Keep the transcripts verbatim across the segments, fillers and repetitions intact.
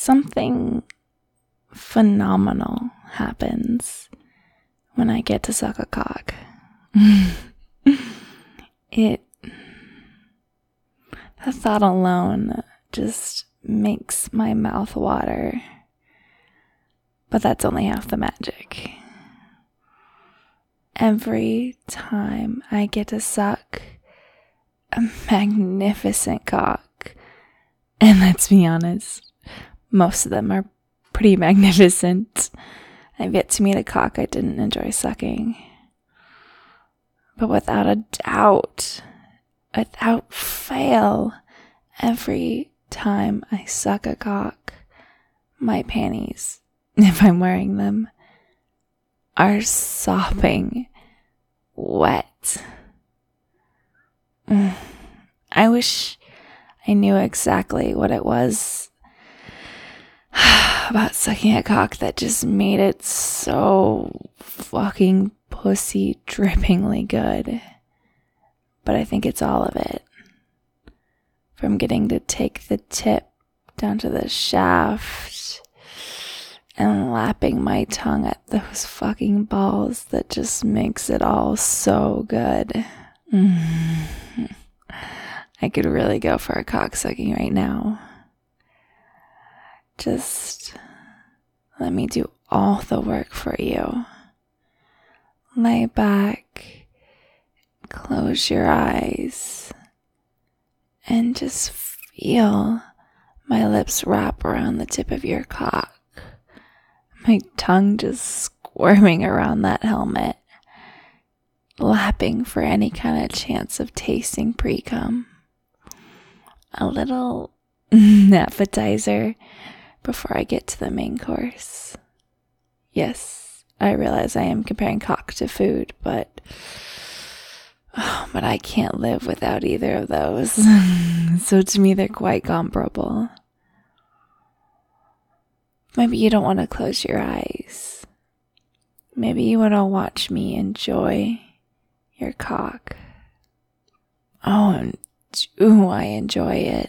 something phenomenal happens when I get to suck a cock. It, the thought alone just makes my mouth water. But that's only half the magic. Every time I get to suck a magnificent cock, and let's be honest, most of them are pretty magnificent. I've yet to meet a cock I didn't enjoy sucking. But without a doubt, without fail, every time I suck a cock, my panties, if I'm wearing them, are sopping wet. Mm. I wish I knew exactly what it was about sucking a cock that just made it so fucking pussy drippingly good. But I think it's all of it. From getting to take the tip down to the shaft and lapping my tongue at those fucking balls that just makes it all so good. Mm. I could really go for a cock sucking right now. Just let me do all the work for you. Lay back, close your eyes, and just feel my lips wrap around the tip of your cock. My tongue just squirming around that helmet, lapping for any kind of chance of tasting pre-cum. A little appetizer before I get to the main course. Yes, I realize I am comparing cock to food, but oh, but I can't live without either of those. So to me, they're quite comparable. Maybe you don't want to close your eyes. Maybe you want to watch me enjoy your cock. Oh, and do I enjoy it.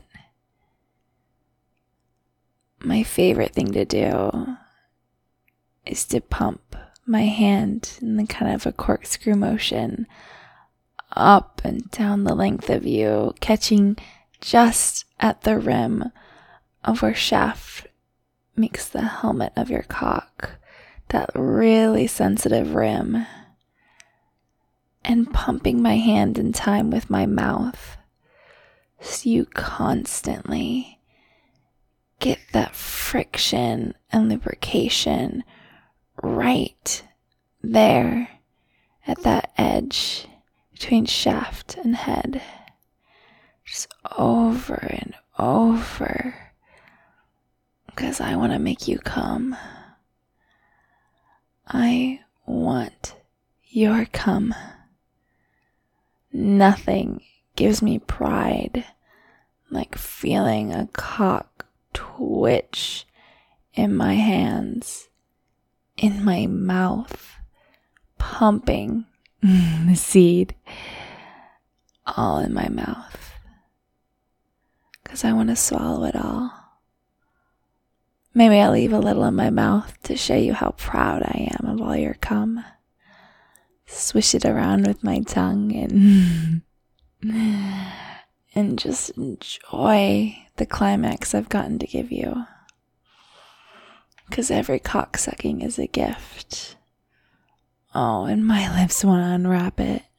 My favorite thing to do is to pump my hand in the kind of a corkscrew motion up and down the length of you, catching just at the rim of where shaft meets the helmet of your cock, that really sensitive rim, and pumping my hand in time with my mouth so you constantly get that friction and lubrication right there at that edge between shaft and head, just over and over, because I want to make you come. I want your cum. Nothing gives me pride like feeling a cock twitch in my hands, in my mouth, pumping the seed all in my mouth, because I want to swallow it all. Maybe I'll leave a little in my mouth to show you how proud I am of all your cum. Swish it around with my tongue and and just enjoy the climax I've gotten to give you. Because every cock sucking is a gift. Oh, and my lips want to unwrap it.